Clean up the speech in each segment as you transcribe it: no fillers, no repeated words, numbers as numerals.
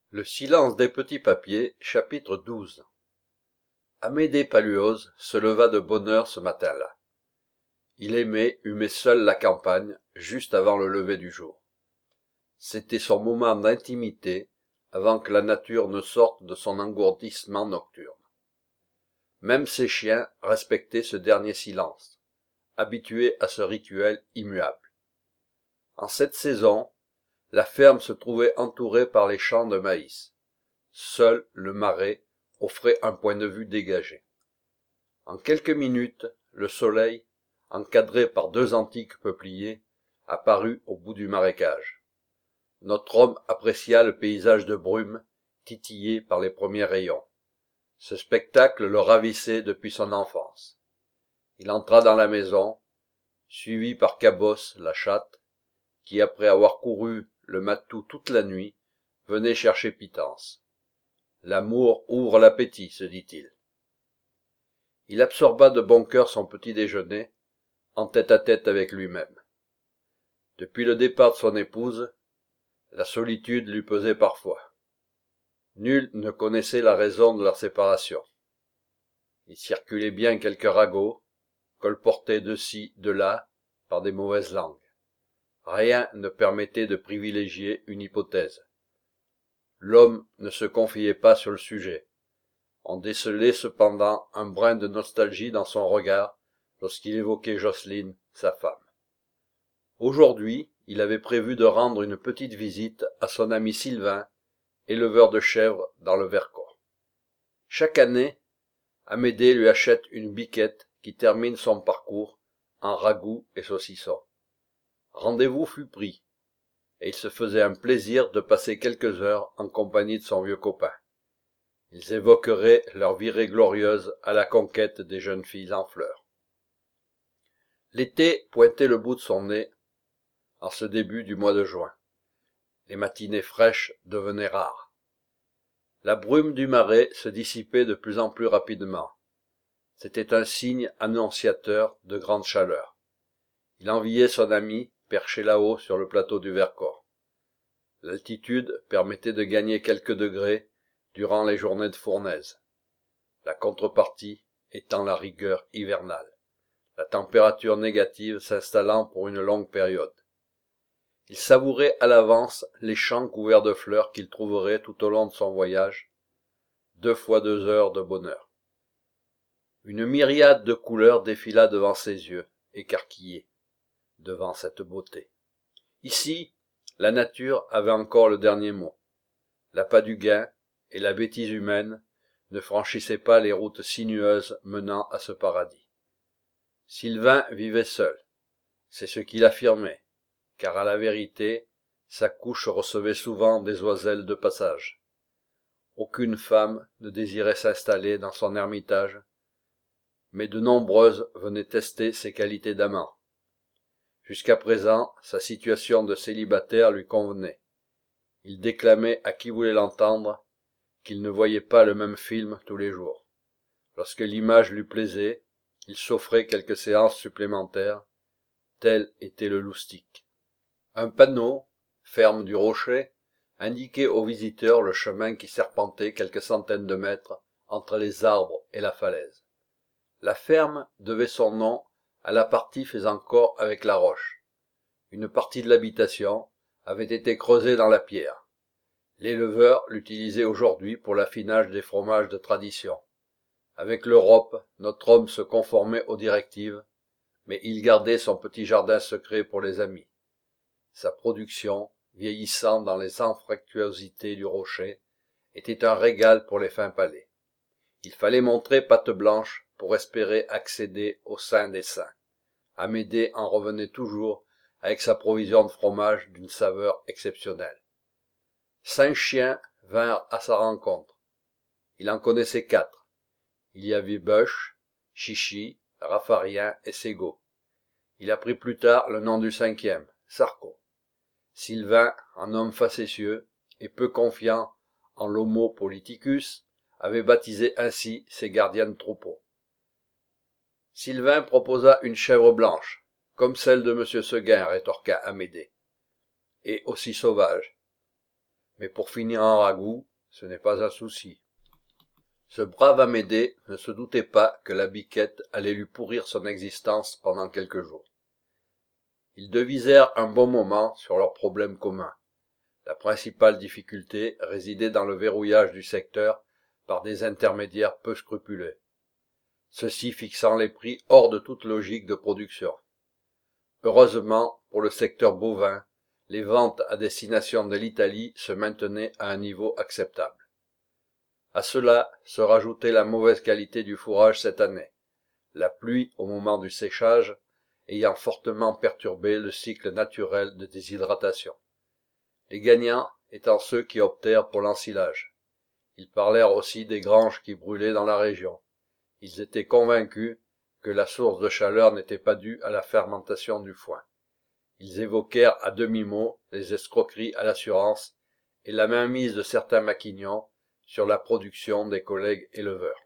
Le silence des petits papiers, chapitre 12. Amédée Paluose se leva de bonne heure ce matin-là. Il aimait humer seul la campagne, juste avant le lever du jour. C'était son moment d'intimité, avant que la nature ne sorte de son engourdissement nocturne. Même ses chiens respectaient ce dernier silence, habitués à ce rituel immuable. En cette saison, la ferme se trouvait entourée par les champs de maïs. Seul le marais offrait un point de vue dégagé. En quelques minutes, le soleil, encadré par deux antiques peupliers, apparut au bout du marécage. Notre homme apprécia le paysage de brume, titillé par les premiers rayons. Ce spectacle le ravissait depuis son enfance. Il entra dans la maison, suivi par Cabosse, la chatte, qui, après avoir couru le matou toute la nuit, venait chercher pitance. L'amour ouvre l'appétit, se dit-il. Il absorba de bon cœur son petit déjeuner, en tête-à-tête avec lui-même. Depuis le départ de son épouse, la solitude lui pesait parfois. Nul ne connaissait la raison de leur séparation. Il circulait bien quelques ragots, colportés de ci, de là, par des mauvaises langues. Rien ne permettait de privilégier une hypothèse. L'homme ne se confiait pas sur le sujet. On décelait cependant un brin de nostalgie dans son regard lorsqu'il évoquait Jocelyne, sa femme. Aujourd'hui, il avait prévu de rendre une petite visite à son ami Sylvain, éleveur de chèvres dans le Vercors. Chaque année, Amédée lui achète une biquette qui termine son parcours en ragoût et saucisson. Rendez-vous fut pris, et il se faisait un plaisir de passer quelques heures en compagnie de son vieux copain. Ils évoqueraient leur virée glorieuse à la conquête des jeunes filles en fleurs. L'été pointait le bout de son nez en ce début du mois de juin. Les matinées fraîches devenaient rares. La brume du marais se dissipait de plus en plus rapidement. C'était un signe annonciateur de grande chaleur. Il enviait son ami perché là-haut sur le plateau du Vercors. L'altitude permettait de gagner quelques degrés durant les journées de fournaise. La contrepartie étant la rigueur hivernale, la température négative s'installant pour une longue période. Il savourait à l'avance les champs couverts de fleurs qu'il trouverait tout au long de son voyage, 2 fois 2 heures de bonheur. Une myriade de couleurs défila devant ses yeux, écarquillés, devant cette beauté. Ici, la nature avait encore le dernier mot. L'appât du gain et la bêtise humaine ne franchissaient pas les routes sinueuses menant à ce paradis. Sylvain vivait seul, c'est ce qu'il affirmait, car à la vérité, sa couche recevait souvent des oiselles de passage. Aucune femme ne désirait s'installer dans son ermitage, mais de nombreuses venaient tester ses qualités d'amant. Jusqu'à présent, sa situation de célibataire lui convenait. Il déclamait à qui voulait l'entendre qu'il ne voyait pas le même film tous les jours. Lorsque l'image lui plaisait, il s'offrait quelques séances supplémentaires, tel était le loustic. Un panneau, ferme du Rocher, indiquait aux visiteurs le chemin qui serpentait quelques centaines de mètres entre les arbres et la falaise. La ferme devait son nom à la partie faisant corps avec la roche. Une partie de l'habitation avait été creusée dans la pierre. L'éleveur l'utilisait aujourd'hui pour l'affinage des fromages de tradition. Avec l'Europe, notre homme se conformait aux directives, mais il gardait son petit jardin secret pour les amis. Sa production, vieillissant dans les anfractuosités du rocher, était un régal pour les fins palais. Il fallait montrer patte blanche pour espérer accéder au sein des saints. Amédée en revenait toujours avec sa provision de fromage d'une saveur exceptionnelle. 5 chiens vinrent à sa rencontre. Il en connaissait 4. Il y avait Bush, Chichi, Raffarien et Ségo. Il apprit plus tard le nom du 5e, Sarko. Sylvain, un homme facétieux et peu confiant en l'homo politicus, avait baptisé ainsi ses gardiens de troupeau. Sylvain proposa une chèvre blanche, comme celle de M. Seguin, rétorqua Amédée, et aussi sauvage. mais pour finir en ragoût, ce n'est pas un souci. Ce brave Amédée ne se doutait pas que la biquette allait lui pourrir son existence pendant quelques jours. Ils devisèrent un bon moment sur leurs problèmes communs. La principale difficulté résidait dans le verrouillage du secteur par des intermédiaires peu scrupuleux, ceux-ci fixant les prix hors de toute logique de production. Heureusement, pour le secteur bovin, les ventes à destination de l'Italie se maintenaient à un niveau acceptable. À cela se rajoutait la mauvaise qualité du fourrage cette année, la pluie au moment du séchage ayant fortement perturbé le cycle naturel de déshydratation. Les gagnants étant ceux qui optèrent pour l'ensilage. Ils parlèrent aussi des granges qui brûlaient dans la région. Ils étaient convaincus que la source de chaleur n'était pas due à la fermentation du foin. Ils évoquèrent à demi-mot les escroqueries à l'assurance et la mainmise de certains maquignons sur la production des collègues éleveurs.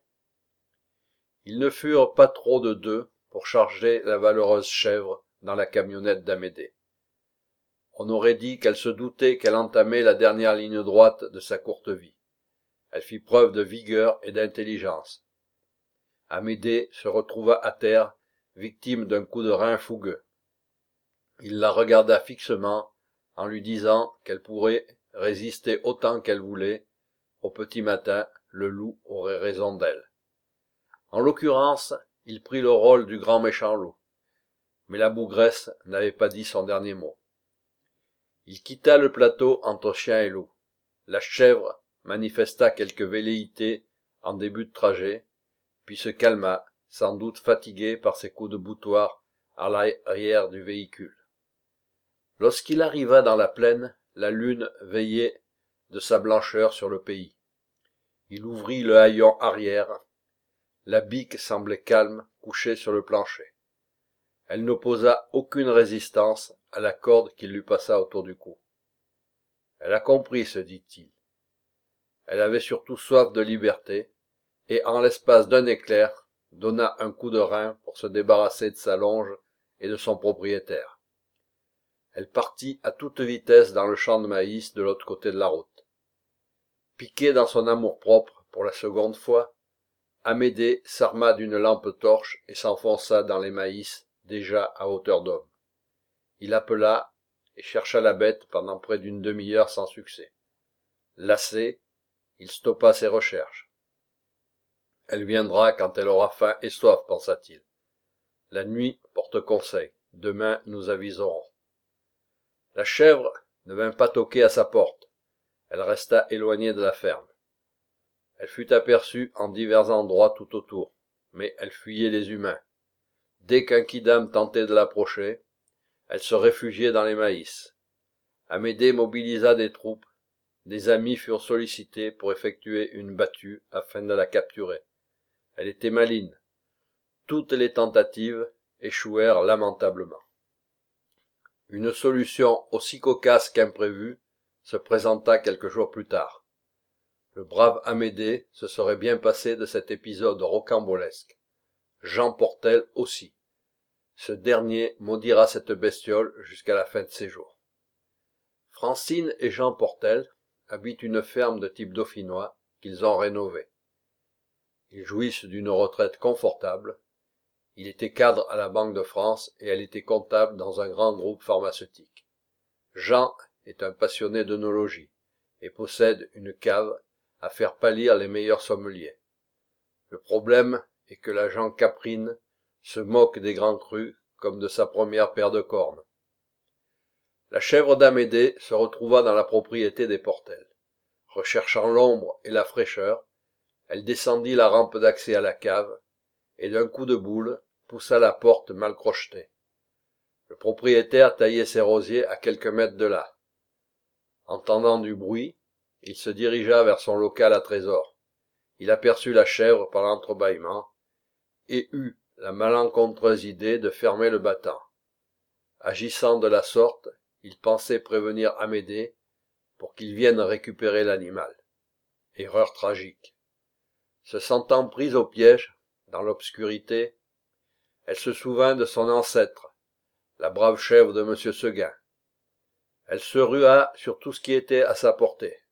Ils ne furent pas trop de deux pour charger la valeureuse chèvre dans la camionnette d'Amédée. On aurait dit qu'elle se doutait qu'elle entamait la dernière ligne droite de sa courte vie. Elle fit preuve de vigueur et d'intelligence. Amédée se retrouva à terre, victime d'un coup de rein fougueux. Il la regarda fixement, en lui disant qu'elle pourrait résister autant qu'elle voulait. Au petit matin, le loup aurait raison d'elle. En l'occurrence, il prit le rôle du grand méchant loup. Mais la bougresse n'avait pas dit son dernier mot. Il quitta le plateau entre chien et loup. La chèvre manifesta quelque velléité en début de trajet, puis se calma, sans doute fatiguée par ses coups de boutoir à l'arrière du véhicule. Lorsqu'il arriva dans la plaine, la lune veillait de sa blancheur sur le pays. Il ouvrit le haillon arrière. La bique semblait calme, couchée sur le plancher. Elle n'opposa aucune résistance à la corde qu'il lui passa autour du cou. Elle a compris, se dit-il. Elle avait surtout soif de liberté, et en l'espace d'un éclair, donna un coup de rein pour se débarrasser de sa longe et de son propriétaire. Elle partit à toute vitesse dans le champ de maïs de l'autre côté de la route. Piqué dans son amour-propre pour la seconde fois, Amédée s'arma d'une lampe torche et s'enfonça dans les maïs déjà à hauteur d'homme. Il appela et chercha la bête pendant près d'une demi-heure sans succès. Lassé, il stoppa ses recherches. Elle viendra quand elle aura faim et soif, pensa-t-il. La nuit porte conseil, demain nous aviserons. La chèvre ne vint pas toquer à sa porte. Elle resta éloignée de la ferme. Elle fut aperçue en divers endroits tout autour, mais elle fuyait les humains. Dès qu'un quidam tentait de l'approcher, elle se réfugiait dans les maïs. Amédée mobilisa des troupes. Des amis furent sollicités pour effectuer une battue afin de la capturer. Elle était maligne. Toutes les tentatives échouèrent lamentablement. Une solution aussi cocasse qu'imprévue se présenta quelques jours plus tard. Le brave Amédée se serait bien passé de cet épisode rocambolesque. Jean Portel aussi. Ce dernier maudira cette bestiole jusqu'à la fin de ses jours. Francine et Jean Portel habitent une ferme de type dauphinois qu'ils ont rénovée. Ils jouissent d'une retraite confortable. Il était cadre à la Banque de France et elle était comptable dans un grand groupe pharmaceutique. Jean est un passionné d'œnologie et possède une cave à faire pâlir les meilleurs sommeliers. Le problème est que l'agent Caprine se moque des grands crus comme de sa première paire de cornes. La chèvre d'Amédée se retrouva dans la propriété des Portel. Recherchant l'ombre et la fraîcheur, elle descendit la rampe d'accès à la cave, et d'un coup de boule poussa la porte mal crochetée. Le propriétaire taillait ses rosiers à quelques mètres de là. Entendant du bruit, il se dirigea vers son local à trésor. Il aperçut la chèvre par l'entrebâillement, et eut la malencontreuse idée de fermer le battant. Agissant de la sorte, il pensait prévenir Amédée pour qu'il vienne récupérer l'animal. Erreur tragique. Se sentant prise au piège, dans l'obscurité, elle se souvint de son ancêtre, la brave chèvre de M. Seguin. Elle se rua sur tout ce qui était à sa portée.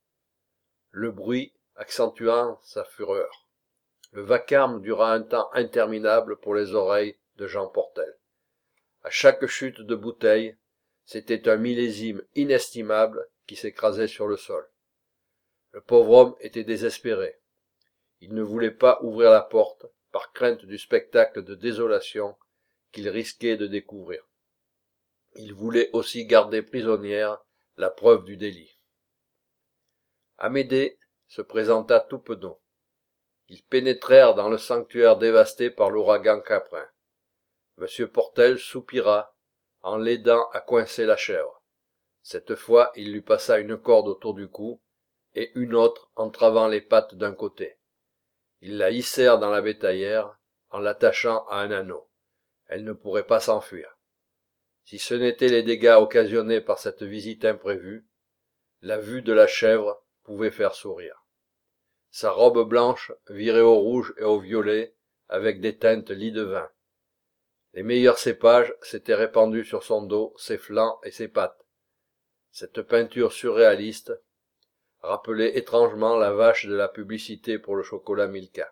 le bruit accentuant sa fureur. Le vacarme dura un temps interminable pour les oreilles de Jean Portel. À chaque chute de bouteille, c'était un millésime inestimable qui s'écrasait sur le sol. Le pauvre homme était désespéré. Il ne voulait pas ouvrir la porte par crainte du spectacle de désolation qu'il risquait de découvrir. Il voulait aussi garder prisonnière la preuve du délit. Amédée se présenta tout penaud. Ils pénétrèrent dans le sanctuaire dévasté par l'ouragan Caprin. M. Portel soupira en l'aidant à coincer la chèvre. Cette fois, il lui passa une corde autour du cou et une autre entravant les pattes d'un côté. Ils la hissèrent dans la bétaillère en l'attachant à un anneau. Elle ne pourrait pas s'enfuir. Si ce n'étaient les dégâts occasionnés par cette visite imprévue, la vue de la chèvre pouvait faire sourire. Sa robe blanche virait au rouge et au violet avec des teintes lit de vin. Les meilleurs cépages s'étaient répandus sur son dos, ses flancs et ses pattes. Cette peinture surréaliste rappelait étrangement la vache de la publicité pour le chocolat Milka.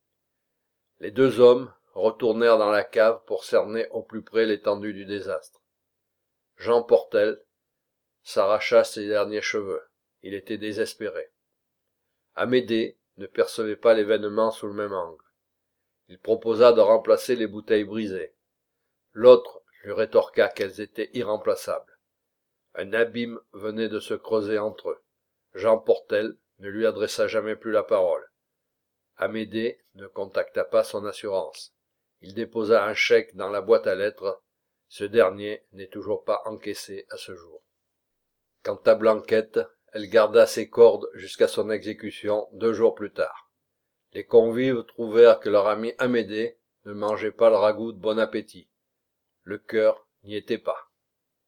Les deux hommes retournèrent dans la cave pour cerner au plus près l'étendue du désastre. Jean Portel s'arracha ses derniers cheveux. Il était désespéré. Amédée ne percevait pas l'événement sous le même angle. Il proposa de remplacer les bouteilles brisées. L'autre lui rétorqua qu'elles étaient irremplaçables. Un abîme venait de se creuser entre eux. Jean Portel ne lui adressa jamais plus la parole. Amédée ne contacta pas son assurance. Il déposa un chèque dans la boîte à lettres. Ce dernier n'est toujours pas encaissé à ce jour. Quant à Blanquette, elle garda ses cordes jusqu'à son exécution 2 jours plus tard. Les convives trouvèrent que leur ami Amédée ne mangeait pas le ragoût de bon appétit. Le cœur n'y était pas.